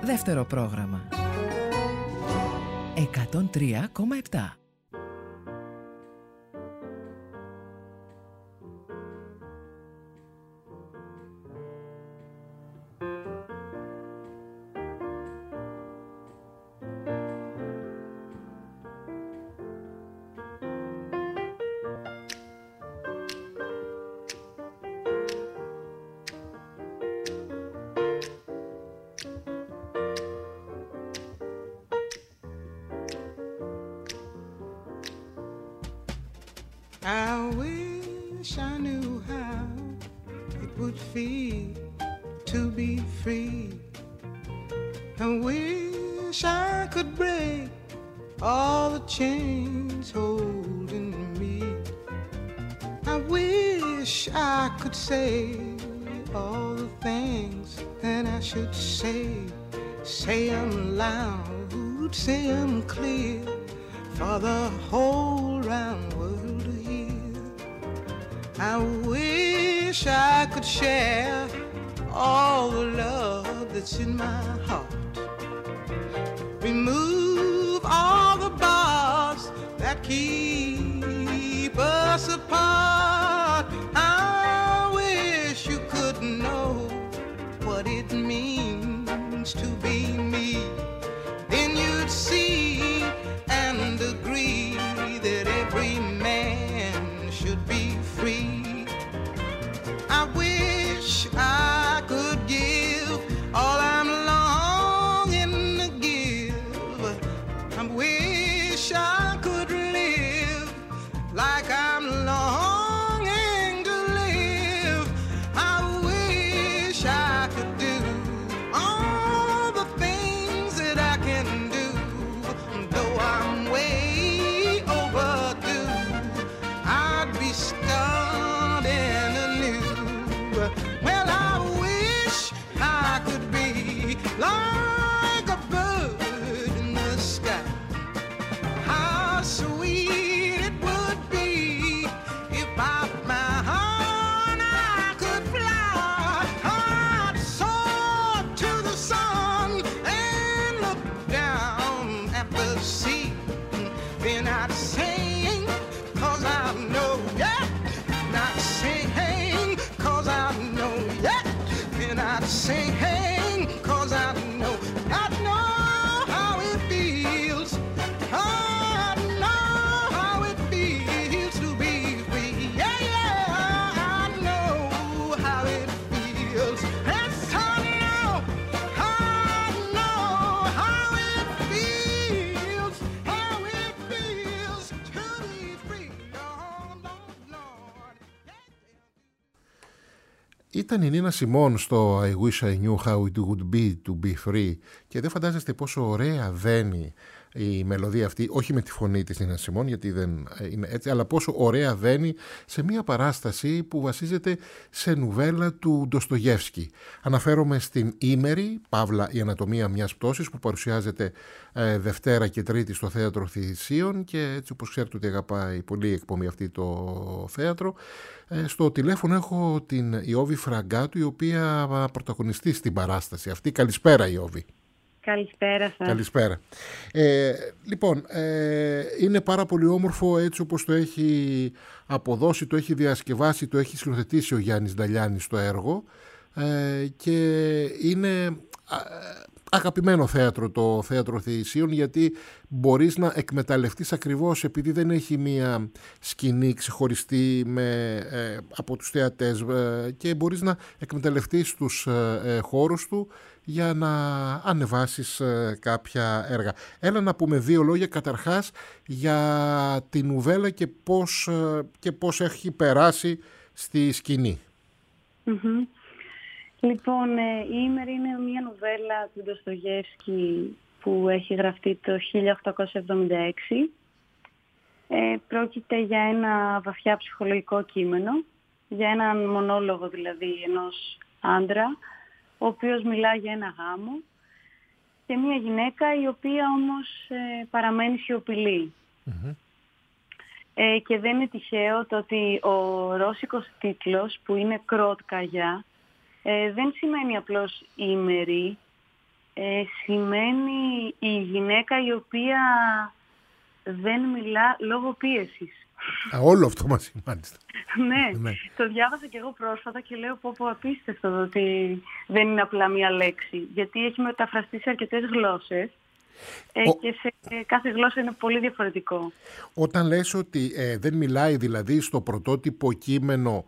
Δεύτερο πρόγραμμα. 103,7. I wish I knew how it would feel to be free. I wish I could break all the chains holding me. I wish I could say all the things that I should say. Say them loud, say them clear for the whole round world to hear. I wish I could share all the love that's in my heart. Remove all the bars that keep us apart. I wish you could know what it means to be me. Then you'd see and agree that every man should be free. I wish I could give all I'm longing to give. I wish I could live like I'm longing to live. I wish I could do all the things that I can do, though I'm way overdue. I'd be starting anew. Well, I wish I could be like a bird in the sky. How sweet it would be if by my heart I could fly. I'd soar to the sun and look down at the sea. Then I'd sing, 'cause I know, yeah. Not sing, 'cause I know, yeah. Then I'd sing, 'cause I know how it feels. I know how it feels to be free. Yeah, yeah, I know how it feels. Yes, I know how it feels to be free. Lord, Lord, Lord. Ήταν η Νίνα Σιμών στο I wish I knew how it would be to be free και δεν φαντάζεστε πόσο ωραία βαίνει η μελωδία αυτή, όχι με τη φωνή της Νίνα Σιμών γιατί δεν είναι έτσι, αλλά πόσο ωραία βαίνει σε μια παράσταση που βασίζεται σε νουβέλα του Ντοστογεύσκη. Αναφέρομαι στην Ήμερη, παύλα η ανατομία μιας πτώσης, που παρουσιάζεται Δευτέρα και Τρίτη στο Θέατρο Θησίων και έτσι όπως ξέρετε ότι αγαπάει πολύ η εκπομπή αυτή το θέατρο. Στο τηλέφωνο έχω την Ιώβη Φραγκάτου, η οποία πρωταγωνιστεί στην παράσταση αυτή. Καλησπέρα Ιώβη. Καλησπέρα σας. Καλησπέρα. Λοιπόν, είναι πάρα πολύ όμορφο έτσι όπως το έχει αποδώσει, το έχει διασκευάσει, το έχει συλλοθετήσει ο Γιάννης Νταλιάνης στο έργο και είναι αγαπημένο θέατρο το Θέατρο Θησίων, γιατί μπορείς να εκμεταλλευτείς ακριβώς επειδή δεν έχει μία σκηνή ξεχωριστή από τους θεατές και μπορείς να εκμεταλλευτείς τους χώρους του για να ανεβάσεις κάποια έργα. Έλα να πούμε δύο λόγια καταρχάς για την νουβέλα και πώς έχει περάσει στη σκηνή. Mm-hmm. Λοιπόν, η Ήμερη είναι μια νουβέλα του Ντοστογεύσκη που έχει γραφτεί το 1876. Πρόκειται για ένα βαθιά ψυχολογικό κείμενο, για έναν μονόλογο δηλαδή ενός άντρα, ο οποίος μιλά για ένα γάμο και μια γυναίκα η οποία όμως παραμένει σιωπηλή. Mm-hmm. Και δεν είναι τυχαίο το ότι ο ρώσικος τίτλος που είναι Κρότκαγια δεν σημαίνει απλώς ήμερη, Σημαίνει η γυναίκα η οποία δεν μιλά λόγω πίεσης. Όλο αυτό μας μάλιστα. Ναι, το διάβασα και εγώ πρόσφατα και λέω πω απίστευτο ότι δεν είναι απλά μία λέξη. Γιατί έχει μεταφραστεί σε αρκετές γλώσσες και σε κάθε γλώσσα είναι πολύ διαφορετικό. Όταν λες ότι δεν μιλάει δηλαδή στο πρωτότυπο κείμενο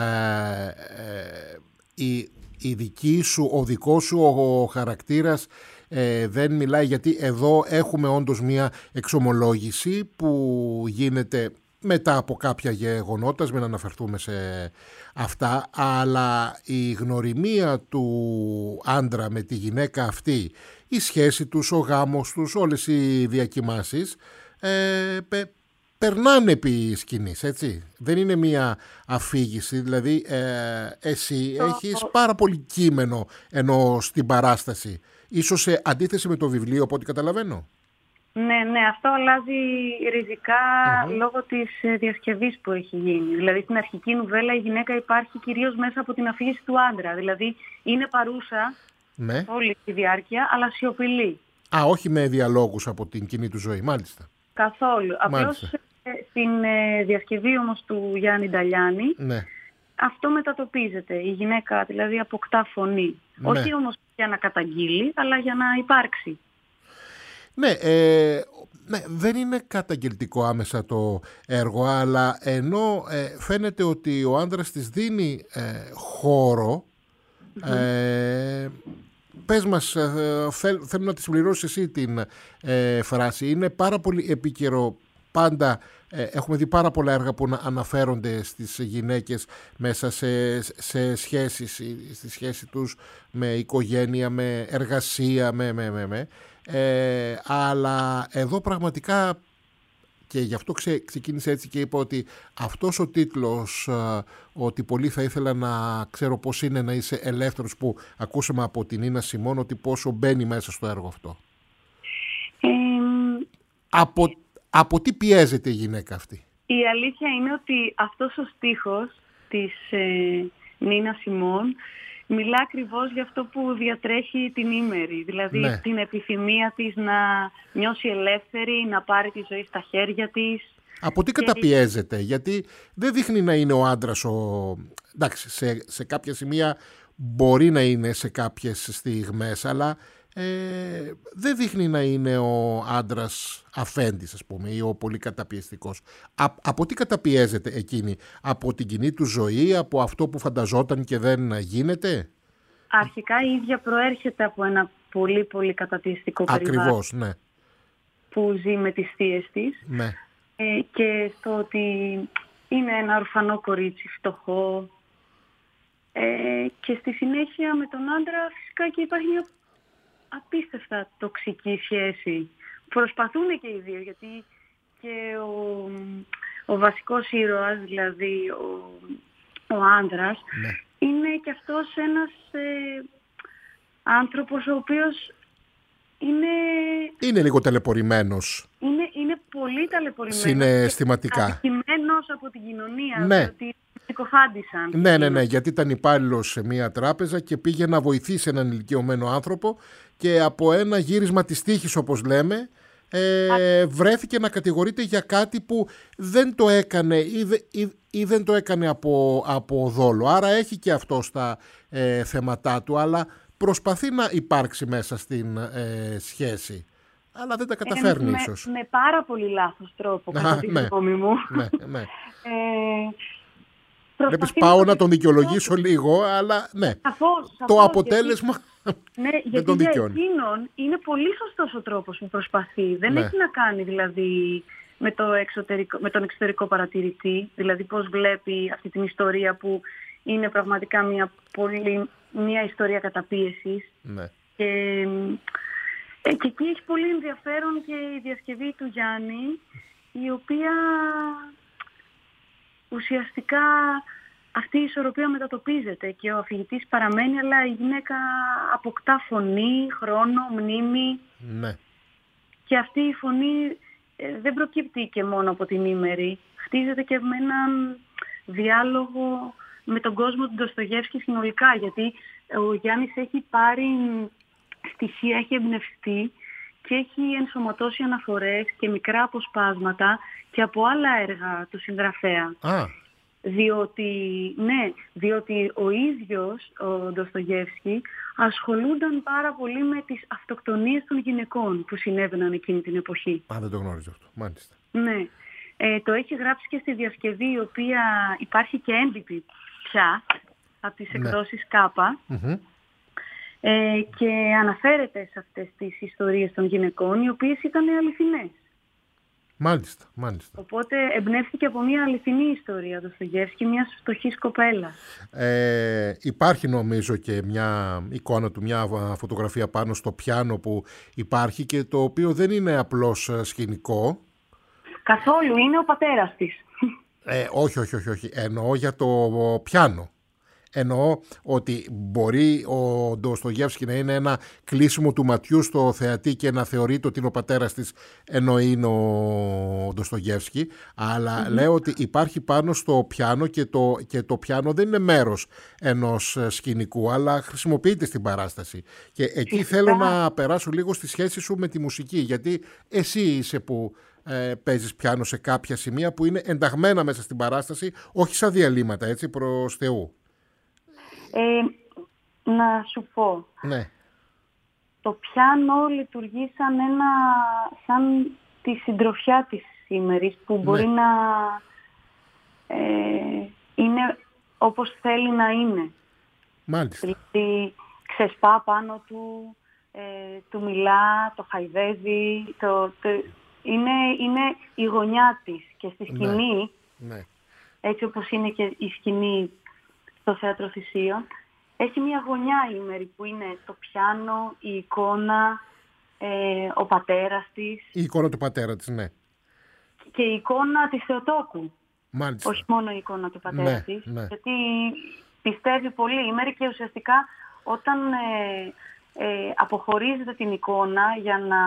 η δική σου, ο δικός σου ο χαρακτήρας δεν μιλάει, γιατί εδώ έχουμε όντως μία εξομολόγηση που γίνεται μετά από κάποια γεγονότα, μην αναφερθούμε σε αυτά, αλλά η γνωριμία του άντρα με τη γυναίκα αυτή, η σχέση τους, ο γάμος τους, όλες οι διακοιμάσεις περνάνε επί σκηνής, έτσι. Δεν είναι μία αφήγηση, δηλαδή εσύ έχεις πάρα πολύ κείμενο ενώ στην παράσταση, ίσως σε αντίθεση με το βιβλίο, από ό,τι καταλαβαίνω. Ναι, αυτό αλλάζει ριζικά λόγω της διασκευής που έχει γίνει. Δηλαδή στην αρχική νουβέλα η γυναίκα υπάρχει κυρίως μέσα από την αφήγηση του άντρα. Δηλαδή είναι παρούσα όλη τη διάρκεια, αλλά σιωπηλή. Όχι με διαλόγους από την κοινή του ζωή, μάλιστα. Καθόλου. Απλώς στην διασκευή όμως του Γιάννη Νταλιάνη, αυτό μετατοπίζεται. Η γυναίκα δηλαδή αποκτά φωνή. Όχι όμως για να καταγγείλει, αλλά για να υπάρξει. Ναι, δεν είναι καταγγελτικό άμεσα το έργο, αλλά ενώ φαίνεται ότι ο άντρας της δίνει χώρο, πες μας, θέλω να τη συμπληρώσεις εσύ την φράση. Είναι πάρα πολύ επίκαιρο πάντα. Έχουμε δει πάρα πολλά έργα που αναφέρονται στις γυναίκες μέσα σε σχέσεις, στη σχέση τους με οικογένεια, με εργασία, αλλά εδώ πραγματικά, και γι' αυτό ξεκίνησε έτσι και είπα ότι αυτός ο τίτλος, ότι πολύ θα ήθελα να ξέρω πώς είναι να είσαι ελεύθερος, που ακούσαμε από την Νίνα Σιμών, ότι πόσο μπαίνει μέσα στο έργο αυτό. Από τι πιέζεται η γυναίκα αυτή? Η αλήθεια είναι ότι αυτός ο στίχος της Νίνα Σιμών μιλά ακριβώς για αυτό που διατρέχει την ήμερη. Δηλαδή την επιθυμία της να νιώσει ελεύθερη, να πάρει τη ζωή στα χέρια της. Από τι καταπιέζεται? Γιατί δεν δείχνει να είναι ο άντρας εντάξει, σε κάποια σημεία μπορεί να είναι σε κάποιες στιγμές, αλλά δεν δείχνει να είναι ο άντρας αφέντης, ας πούμε, ή ο πολύ καταπιεστικός. Από τι καταπιέζεται εκείνη? Από την κοινή του ζωή, από αυτό που φανταζόταν και δεν γίνεται? Αρχικά η ίδια προέρχεται από ένα πολύ πολύ καταπιεστικό περιβάλλον. Ακριβώς, ναι. Που ζει με τις θείες της. Ναι. Και στο ότι είναι ένα ορφανό κορίτσι, φτωχό. Και στη συνέχεια με τον άντρα φυσικά και υπάρχει μια απίστευτα τοξική σχέση. Προσπαθούν και οι δύο, γιατί και ο βασικός ήρωας, δηλαδή ο άντρας, είναι και αυτός ένας άνθρωπος ο οποίος είναι λίγο ταλαιπωρημένος. Είναι πολύ ταλαιπωρημένος. Συναισθηματικά. Αδικημένος από την κοινωνία, ότι συκοφάντησαν. Ναι, γιατί ήταν υπάλληλος σε μια τράπεζα και πήγε να βοηθήσει έναν ηλικιωμένο άνθρωπο και από ένα γύρισμα της τύχης, όπως λέμε, βρέθηκε να κατηγορείται για κάτι που δεν το έκανε ή δεν το έκανε από δόλο. Άρα έχει και αυτό στα θέματά του, αλλά προσπαθεί να υπάρξει μέσα στην σχέση. Αλλά δεν τα καταφέρνει ίσως. Με πάρα πολύ λάθος τρόπο, κατά τη γνώμη μου. Ναι. Βλέπεις, πάω να τον δικαιολογήσω λίγο, αλλά σαφώς, το αποτέλεσμα δεν τον δικαιώνει. Για εκείνον είναι πολύ σωστός ο τρόπος που προσπαθεί. Δεν έχει να κάνει δηλαδή με τον εξωτερικό παρατηρητή, δηλαδή πώς βλέπει αυτή την ιστορία που είναι πραγματικά μια ιστορία καταπίεσης. Και εκεί έχει πολύ ενδιαφέρον και η διασκευή του Γιάννη, η οποία ουσιαστικά αυτή η ισορροπία μετατοπίζεται και ο αφηγητής παραμένει, αλλά η γυναίκα αποκτά φωνή, χρόνο, μνήμη. Και αυτή η φωνή δεν προκύπτει και μόνο από την ήμερη. Χτίζεται και με έναν διάλογο με τον κόσμο του Ντοστογεύσκη συνολικά, γιατί ο Γιάννης έχει πάρει στοιχεία έχει εμπνευστεί και έχει ενσωματώσει αναφορές και μικρά αποσπάσματα και από άλλα έργα του συγγραφέα. Διότι ο ίδιος ο Ντοστογεύσκι ασχολούνταν πάρα πολύ με τις αυτοκτονίες των γυναικών που συνέβαιναν εκείνη την εποχή. Δεν το γνώριζα αυτό, μάλιστα. Ναι. Το έχει γράψει και στη διασκευή, η οποία υπάρχει και έντυπη πια από τις εκδόσεις ΚΑΠΑ. Και αναφέρεται σε αυτές τις ιστορίες των γυναικών, οι οποίες ήταν αληθινές. Μάλιστα. Οπότε εμπνεύστηκε από μια αληθινή ιστορία του Ντοστογεύσκι, μιας φτωχής κοπέλας. Υπάρχει νομίζω και μια εικόνα του, μια φωτογραφία πάνω στο πιάνο που υπάρχει και το οποίο δεν είναι απλώς σκηνικό. Καθόλου, είναι ο πατέρας της. Όχι. Εννοώ για το πιάνο. Εννοώ ότι μπορεί ο Ντοστογεύσκι να είναι ένα κλείσιμο του ματιού στο θεατή και να θεωρείται ότι είναι ο πατέρας της, ενώ είναι ο Ντοστογεύσκι, αλλά λέω ότι υπάρχει πάνω στο πιάνο και το πιάνο δεν είναι μέρος ενός σκηνικού, αλλά χρησιμοποιείται στην παράσταση. Και εκεί θέλω να περάσω λίγο στη σχέση σου με τη μουσική, γιατί εσύ είσαι που παίζεις πιάνο σε κάποια σημεία που είναι ενταγμένα μέσα στην παράσταση, όχι σαν διαλύματα, έτσι, προς Θεού. Να σου πω. Ναι. Το πιάνο λειτουργεί σαν τη συντροφιά της σήμερης, που μπορεί να είναι όπως θέλει να είναι. Μάλιστα. Δηλαδή ξεσπά πάνω του, του μιλά, το χαϊδεύει, είναι η γωνιά της και στη σκηνή, έτσι όπως είναι και η σκηνή στο Θέατρο Θησίων, έχει μια γωνιά ημέρη που είναι το πιάνο, η εικόνα, ο πατέρας της. Η εικόνα του πατέρα της, ναι. Και η εικόνα της Θεοτόκου. Μάλιστα. Όχι μόνο η εικόνα του πατέρα της. Γιατί πιστεύει πολύ ημέρη και ουσιαστικά όταν αποχωρίζεται την εικόνα για να...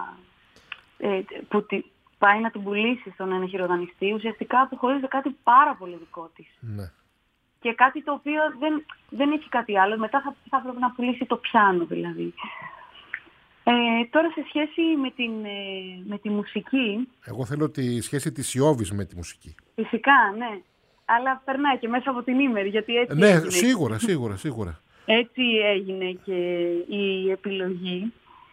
πάει να την πουλήσει στον ένα χειροδανιστή, ουσιαστικά αποχωρίζεται κάτι πάρα πολύ δικό της. Ναι. Και κάτι το οποίο δεν έχει κάτι άλλο. Μετά θα πρέπει να πουλήσει το πιάνο δηλαδή. Τώρα σε σχέση με τη μουσική... Εγώ θέλω τη σχέση της Ιώβης με τη μουσική. Φυσικά, ναι. Αλλά περνάει και μέσα από την ήμερη, γιατί έτσι έγινε. Σίγουρα. Έτσι έγινε και η επιλογή.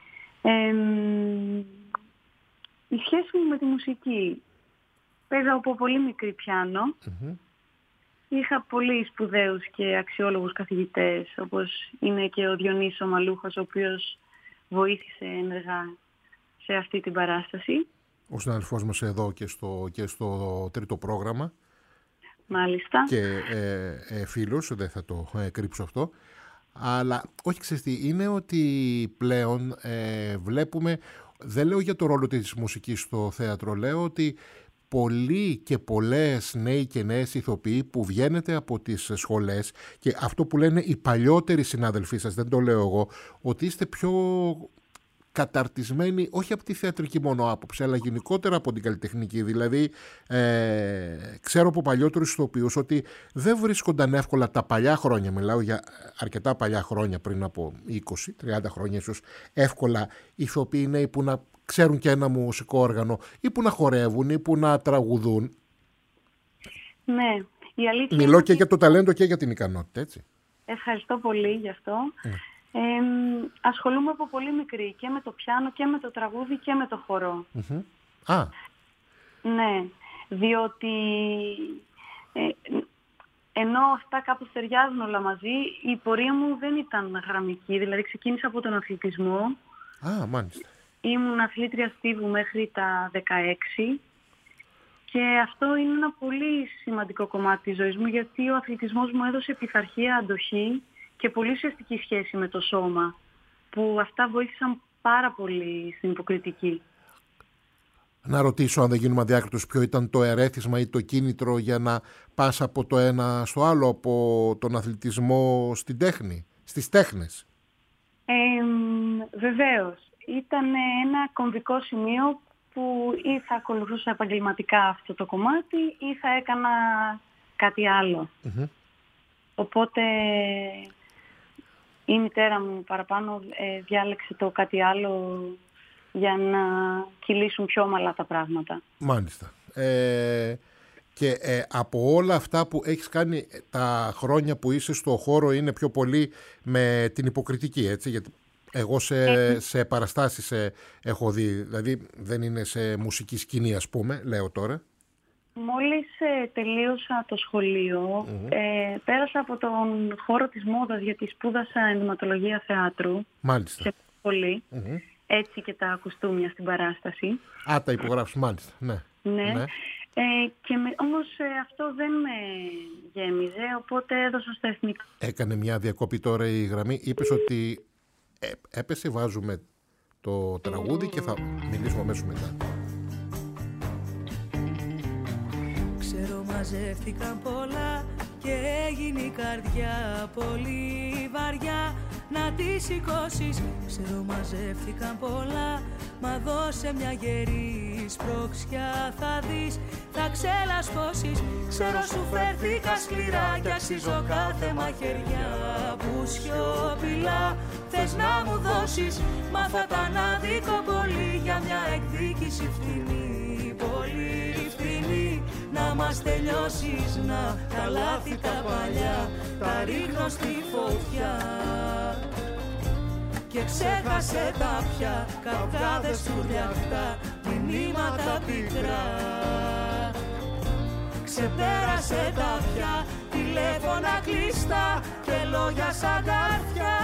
Η σχέση μου με τη μουσική. Παίζω από πολύ μικρή πιάνο. Είχα πολύ σπουδαίους και αξιόλογους καθηγητές, όπως είναι και ο Διονύσης ο Μαλούχος, ο οποίος βοήθησε ενεργά σε αυτή την παράσταση. Ο συναδελφός μας εδώ και στο τρίτο πρόγραμμα. Μάλιστα. Και φίλος, δεν θα το κρύψω αυτό. Αλλά όχι, ξέρεις τι, είναι ότι πλέον βλέπουμε, δεν λέω για το ρόλο της μουσικής στο θέατρο, λέω ότι πολλοί και πολλές νέοι και νέες ηθοποιοί που βγαίνετε από τις σχολές και αυτό που λένε οι παλιότεροι συνάδελφοί σας, δεν το λέω εγώ, ότι είστε πιο καταρτισμένοι όχι από τη θεατρική μόνο άποψη, αλλά γενικότερα από την καλλιτεχνική. Δηλαδή, ξέρω από παλιότερους ηθοποιούς ότι δεν βρίσκονταν εύκολα τα παλιά χρόνια, μιλάω για αρκετά παλιά χρόνια, πριν από 20-30 χρόνια ίσως, εύκολα ηθοποιοί νέοι που να ξέρουν και ένα μουσικό όργανο ή που να χορεύουν ή που να τραγουδούν. Ναι, η αλήθεια. Μιλώ και για το ταλέντο και για την ικανότητα, έτσι. Ευχαριστώ πολύ γι' αυτό. Ασχολούμαι από πολύ μικρή και με το πιάνο και με το τραγούδι και με το χορό. Ναι, διότι ενώ αυτά κάπως ταιριάζουν όλα μαζί, η πορεία μου δεν ήταν γραμμική. Δηλαδή ξεκίνησα από τον αθλητισμό. Μάλιστα. Ήμουν αθλήτρια στίβου μέχρι τα 16 και αυτό είναι ένα πολύ σημαντικό κομμάτι της ζωής μου, γιατί ο αθλητισμός μου έδωσε πειθαρχία, αντοχή και πολύ ουσιαστική σχέση με το σώμα, που αυτά βοήθησαν πάρα πολύ στην υποκριτική. Να ρωτήσω, αν δεν γίνουμε αδιάκριτος, ποιο ήταν το ερέθισμα ή το κίνητρο για να πας από το ένα στο άλλο, από τον αθλητισμό στην τέχνη, στις τέχνες? Βεβαίως. Ήταν ένα κομβικό σημείο που ή θα ακολουθούσα επαγγελματικά αυτό το κομμάτι ή θα έκανα κάτι άλλο. Οπότε η μητέρα μου παραπάνω διάλεξε το κάτι άλλο για να κυλήσουν πιο ομαλά τα πράγματα. Μάλιστα. Και από όλα αυτά που έχεις κάνει τα χρόνια που είσαι στο χώρο είναι πιο πολύ με την υποκριτική, έτσι, γιατί εγώ σε παραστάσεις έχω δει, δηλαδή δεν είναι σε μουσική σκηνή, ας πούμε, λέω τώρα. Μόλις τελείωσα το σχολείο, πέρασα από τον χώρο της μόδας, γιατί σπούδασα ενδυματολογία θεάτρου. Μάλιστα. Σε σχολή, έτσι και τα κουστούμια στην παράσταση. Α, τα υπογράψεις, μάλιστα, ναι. Ναι. Όμως αυτό δεν με γέμιζε, οπότε έδωσα στα εθνικά. Έκανε μια διακοπή τώρα η γραμμή. Είπες ότι έπεσε, βάζουμε το τραγούδι και θα μιλήσουμε αμέσως μετά. Ξέρω μαζεύτηκαν πολλά και έγινε η καρδιά πολύ βαριά να τη σηκώσεις. Ξέρω μαζεύτηκαν πολλά, μα δώσε μια γερή σπρώξια θα δεις, θα ξελασπώσεις. Ξέρω σου φέρθηκα σκληρά κι αξίζω κάθε μαχαιριά που σιωπηλά θες να μου δώσεις. Μα θα ήταν άδικο πολύ για μια εκδίκηση φτηνή, πολύ φτηνή. Να μας τελειώσεις, να τα λάθη τα παλιά τα ρίχνω στη φωτιά. Και ξέχασε τα πια καυγάδες τουρλιαχτά, μηνύματα πικρά. Ξεπέρασε τα πια τηλέφωνα κλειστά και λόγια σαν καρδιά.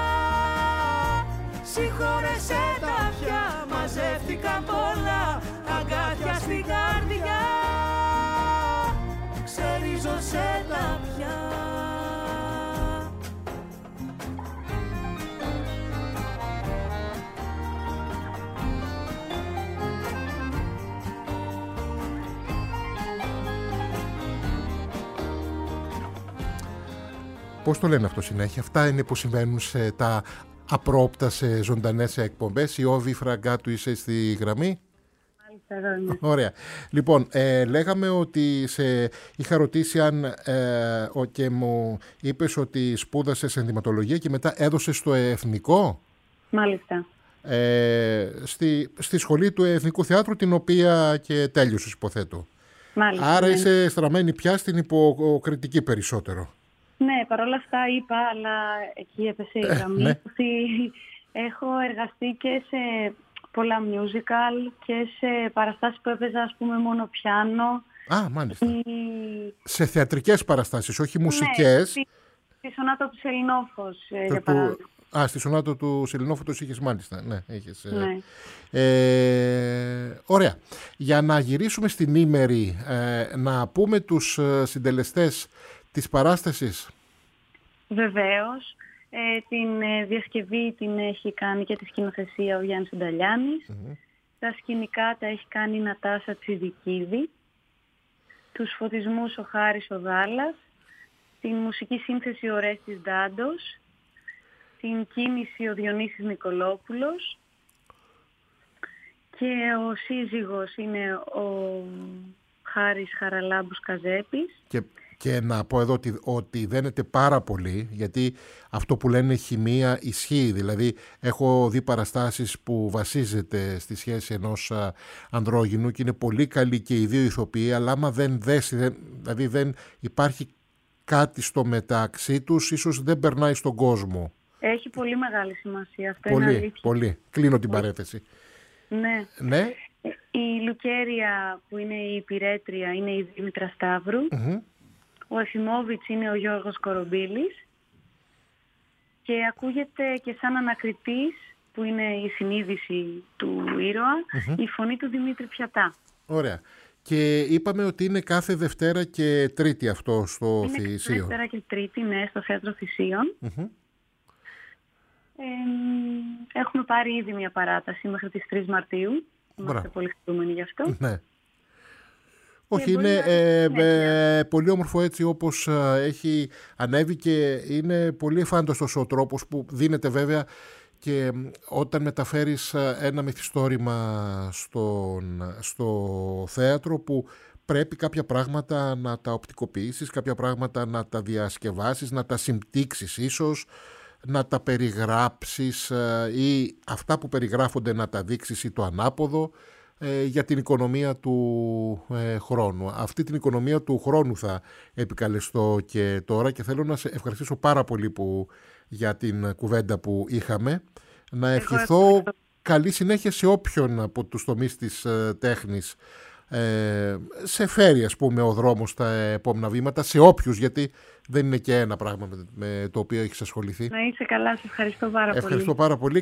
Συγχώρεσε τα πια, μαζεύτηκαν πολλά αγκάθια στην καρδιά. Ξερίζωσε τα πια. Πώς το λένε αυτό συνέχεια? Αυτά είναι που συμβαίνουν σε τα απρόπτα, σε ζωντανές εκπομπές. Η Όβη Φραγκάτου, είσαι στη γραμμή. Ωραία. Λοιπόν, λέγαμε ότι είχα ρωτήσει αν και μου είπες ότι σπούδασες ενδυματολογία και μετά έδωσες στο Εθνικό. Μάλιστα. Στη σχολή του Εθνικού Θεάτρου, την οποία και τέλειωσες, υποθέτω. Μάλιστα. Άρα είσαι στραμμένη πια στην υποκριτική περισσότερο. Ναι, παρόλα αυτά είπα, αλλά εκεί έπεσε η γραμμή, ότι έχω εργαστεί και σε πολλά musical και σε παραστάσεις που έπαιζα, ας πούμε, μόνο πιάνο. Α, μάλιστα. Σε θεατρικές παραστάσεις, όχι μουσικές. Ναι, στη Σονάτα του Σελινόφος, για παράδειγμα. Στη Σονάτα του Σελινόφωτος είχες, μάλιστα. Ναι, είχες. Ναι. Ωραία. Για να γυρίσουμε στην ήμερη, να πούμε τους συντελεστές της παράστασης. Βεβαίως. Την διασκευή την έχει κάνει και τη σκηνοθεσία ο Γιάννης Νταλιάνης. Τα σκηνικά τα έχει κάνει η Νατάσα Τσιδικίδη. Τους φωτισμούς ο Χάρης ο Δάλλας. Την μουσική σύνθεση ο Ρέστης Ντάντος. Την κίνηση ο Διονύσης Νικολόπουλος. Και ο σύζυγος είναι ο Χάρης Χαραλάμπους Καζέπης. Και να πω εδώ ότι δένεται πάρα πολύ, γιατί αυτό που λένε χημεία ισχύει. Δηλαδή έχω δει παραστάσεις που βασίζεται στη σχέση ενός ανδρόγυνου και είναι πολύ καλή και οι δύο ηθοποιοί, αλλά άμα δεν δέσει, δηλαδή δεν υπάρχει κάτι στο μεταξύ τους, ίσως δεν περνάει στον κόσμο. Έχει πολύ μεγάλη σημασία αυτό. Πολύ, είναι αλήθεια. πολύ. Κλείνω την παρέθεση. Ναι. Ναι. Η Λουκέρια που είναι η υπηρέτρια είναι η Δήμητρα Σταύρου. Ο Εφημόβιτς είναι ο Γιώργος Κορομπίλης και ακούγεται και σαν ανακριτής, που είναι η συνείδηση του ήρωα, η φωνή του Δημήτρη Πιατά. Ωραία. Και είπαμε ότι είναι κάθε Δευτέρα και Τρίτη αυτό στο Θησίον. Είναι Δευτέρα και Τρίτη, ναι, στο Θέατρο Θησίων. Έχουμε πάρει ήδη μια παράταση μέχρι τις 3 Μαρτίου. Είμαστε πολύ χαρούμενοι γι' αυτό. Ναι. Όχι, είναι πολύ όμορφο έτσι όπως έχει ανέβει και είναι πολύ εφάνταστος ο τρόπος που δίνεται, βέβαια, και όταν μεταφέρεις ένα μυθιστόρημα στο θέατρο, που πρέπει κάποια πράγματα να τα οπτικοποιήσεις, κάποια πράγματα να τα διασκευάσεις, να τα συμπτύξεις ίσως, να τα περιγράψεις ή αυτά που περιγράφονται να τα δείξεις ή το ανάποδο για την οικονομία του χρόνου. Αυτή την οικονομία του χρόνου θα επικαλεστώ και τώρα και θέλω να σε ευχαριστήσω πάρα πολύ για την κουβέντα που είχαμε. Να ευχηθώ καλή συνέχεια σε όποιον από τους τομείς της τέχνης σε φέρει, ας πούμε, ο δρόμος στα επόμενα βήματα, σε όποιους, γιατί δεν είναι και ένα πράγμα με το οποίο έχεις ασχοληθεί. Να είσαι καλά, σε ευχαριστώ πάρα πολύ. Ευχαριστώ πάρα πολύ.